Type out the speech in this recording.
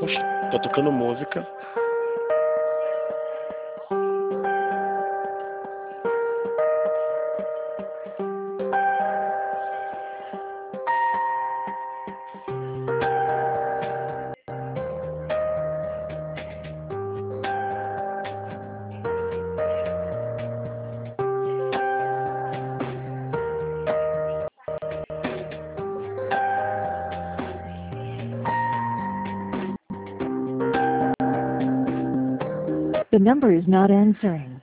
Poxa, tá tocando música. The number is not answering.